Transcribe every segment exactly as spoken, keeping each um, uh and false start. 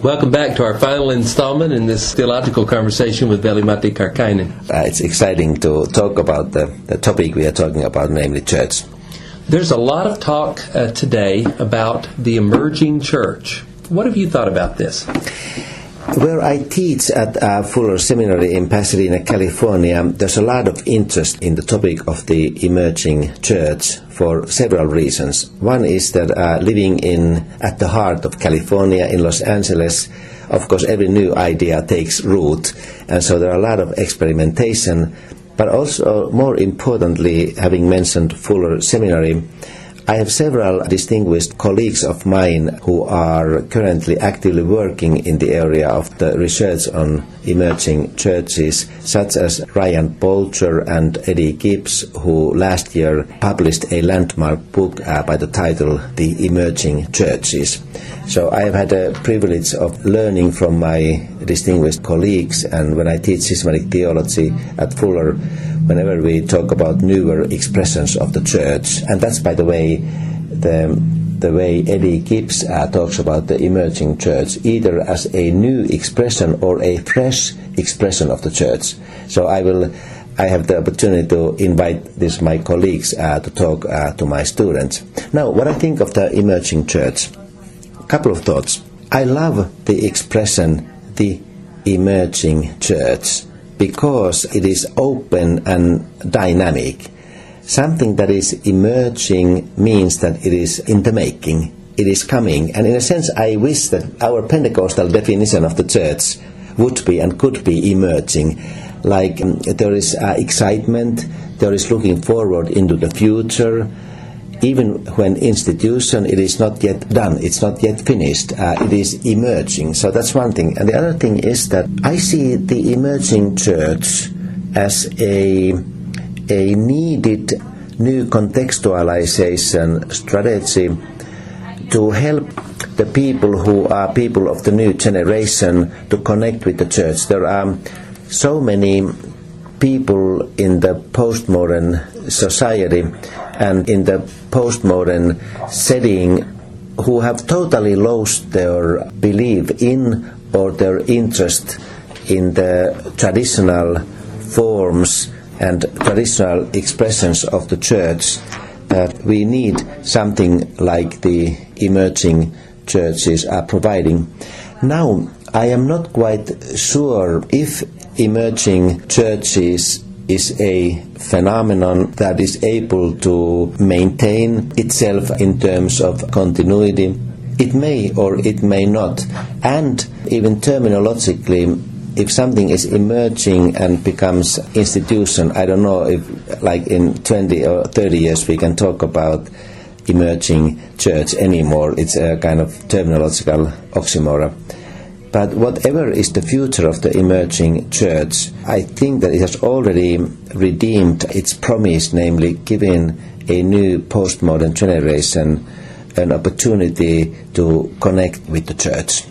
Welcome back to our final installment in this theological conversation with Veli-Matti Karkkainen. Uh, it's exciting to talk about the, the topic we are talking about, namely church. There's a lot of talk uh, today about the emerging church. What have you thought about this? Where I teach at uh, Fuller Seminary in Pasadena, California, there's a lot of interest in the topic of the emerging church for several reasons. One is that uh, living in at the heart of California, in Los Angeles, of course every new idea takes root, and so there are a lot of experimentation. But also, more importantly, having mentioned Fuller Seminary, I have several distinguished colleagues of mine who are currently actively working in the area of the research on emerging churches, such as Ryan Bolger and Eddie Gibbs, who last year published a landmark book uh, by the title The Emerging Churches. So I have had the privilege of learning from my distinguished colleagues, and when I teach systematic theology at Fuller, whenever we talk about newer expressions of the church, and that's, by the way, the the way Eddie Gibbs uh, talks about the emerging church, either as a new expression or a fresh expression of the church. So I will, I have the opportunity to invite these my colleagues uh, to talk uh, to my students. Now, what I think of the emerging church, a couple of thoughts. I love the expression, the emerging church, because it is open and dynamic. Something that is emerging means that it is in the making, it is coming. And in a sense, I wish that our Pentecostal definition of the church would be and could be emerging. Like um, there is uh, excitement, there is looking forward into the future. Even when institution, it is not yet done, it's not yet finished, uh, it is emerging. So that's one thing. And the other thing is that I see the emerging church as a, a needed new contextualization strategy to help the people who are people of the new generation to connect with the church. There are so many people in the postmodern society and in the postmodern setting who have totally lost their belief in or their interest in the traditional forms and traditional expressions of the church, that we need something like the emerging churches are providing. Now, I am not quite sure if emerging churches is a phenomenon that is able to maintain itself in terms of continuity. It may or it may not. And even terminologically, if something is emerging and becomes institution, I don't know if like in twenty or thirty years we can talk about emerging church anymore. It's a kind of terminological oxymoron. But whatever is the future of the emerging church, I think that it has already redeemed its promise, namely giving a new postmodern generation an opportunity to connect with the church.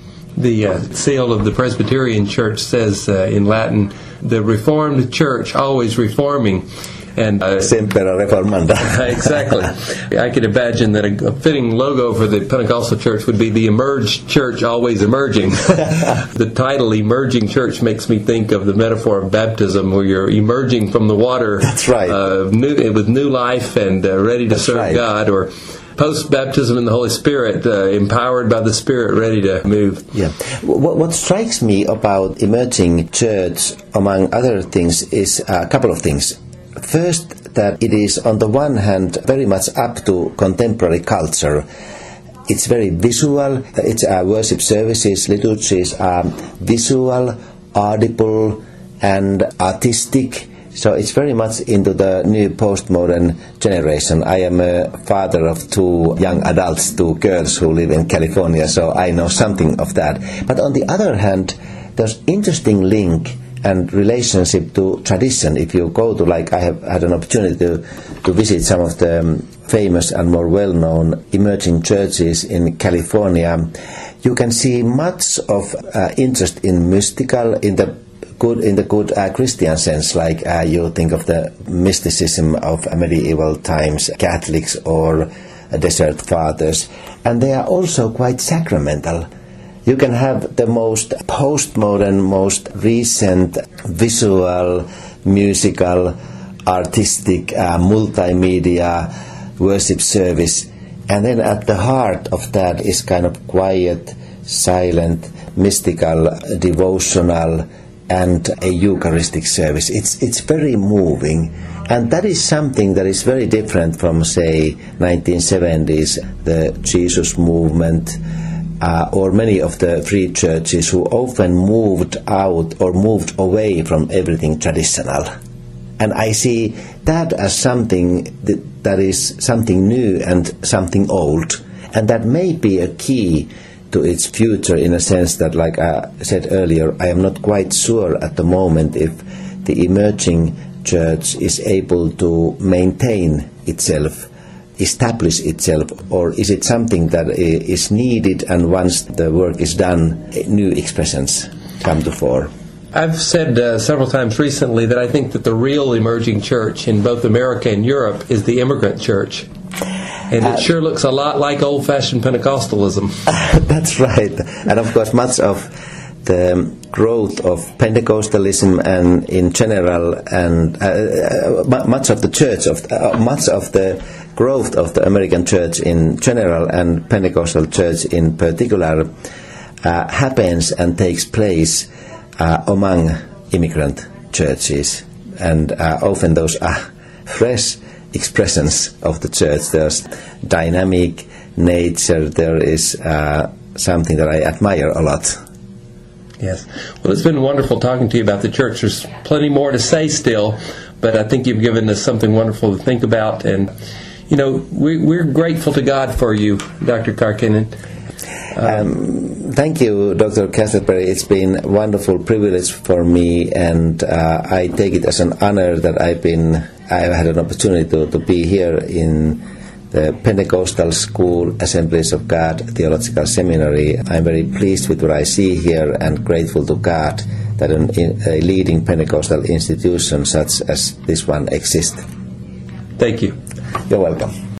The uh, seal of the Presbyterian Church says uh, in Latin, the Reformed Church always reforming. And uh, Semper reformanda. Exactly. I could imagine that a, a fitting logo for the Pentecostal Church would be the Emerged Church always emerging. The title Emerging Church makes me think of the metaphor of baptism, where you're emerging from the water. That's right. Uh, new, with new life and uh, ready to That's serve right. God, or post-baptism in the Holy Spirit, uh, empowered by the Spirit, ready to move. Yeah. What, what strikes me about emerging church, among other things, is a couple of things. First, that it is on the one hand very much up to contemporary culture. It's very visual. Its uh, worship services, liturgies are visual, audible, and artistic. So it's very much into the new postmodern generation. I am a father of two young adults, two girls who live in California, so I know something of that. But on the other hand, there's interesting link and relationship to tradition. If you go to, like I have had an opportunity to, to visit some of the um, famous and more well-known emerging churches in California, you can see much of uh, interest in mystical, in the good, in the good uh, Christian sense, like uh, you think of the mysticism of medieval times, Catholics or uh, Desert Fathers, and they are also quite sacramental. You can have the most postmodern, most recent visual, musical, artistic, uh, multimedia worship service, and then at the heart of that is kind of quiet, silent, mystical, devotional, and a Eucharistic service. It's it's very moving, and that is something that is very different from, say, nineteen seventies, the Jesus movement, uh, or many of the free churches who often moved out or moved away from everything traditional. And I see that as something that, that is something new and something old, and that may be a key to its future, in a sense that, like I said earlier, I am not quite sure at the moment if the emerging church is able to maintain itself, establish itself, or is it something that is needed, and once the work is done, new expressions come to fore? I've said uh, several times recently that I think that the real emerging church in both America and Europe is the immigrant church. And it uh, sure looks a lot like old-fashioned Pentecostalism. That's right. And of course, much of the growth of Pentecostalism and in general, and uh, uh, much of the church, of uh, much of the growth of the American church in general and Pentecostal church in particular uh, happens and takes place uh, among immigrant churches. And uh, often those are fresh expressions of the church. There's dynamic nature. There is uh, something that I admire a lot. Yes. Well, it's been wonderful talking to you about the church. There's plenty more to say still, but I think you've given us something wonderful to think about. And, you know, we, we're grateful to God for you, Doctor Karkkinen. Um, thank you, Doctor Castleberry. It's been a wonderful privilege for me, and uh, I take it as an honor that I've been, I've had an opportunity to, to be here in the Pentecostal School Assemblies of God Theological Seminary. I'm very pleased with what I see here and grateful to God that an, a leading Pentecostal institution such as this one exists. Thank you. You're welcome.